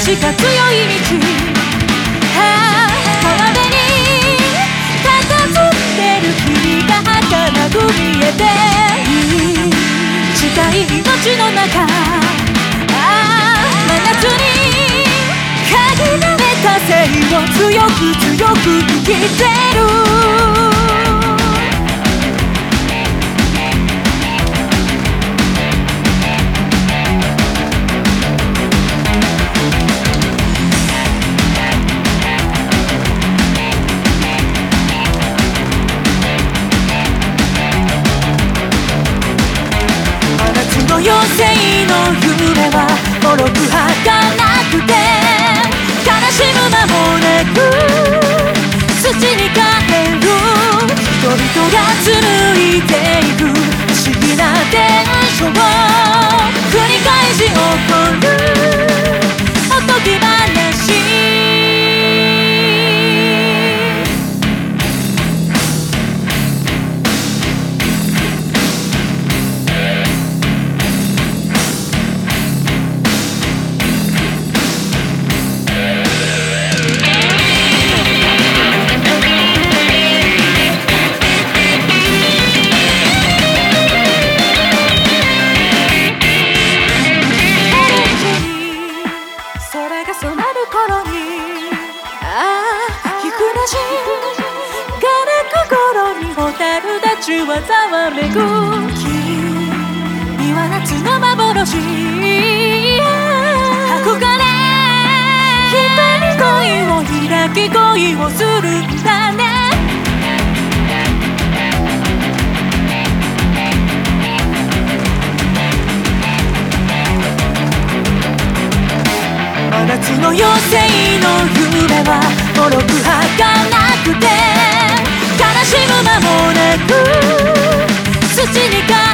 しか強い道、川辺に佇んでる君が儚く見えて、近い命の中、真夏に限られた生を強く強く生きてる。妖精の夢はもろく儚くて、悲しむ間もなく土に帰る。人々が紡いでいく不思議な伝承を繰り返し起こるおとぎ話。染まる頃に引くなしが鳴く頃に蛍たちはざわめく。君は夏の幻、憧れ人に恋を開き恋をするんだね。真夏の妖精の夢はもろく儚くて、悲しむ間もなく土に帰る。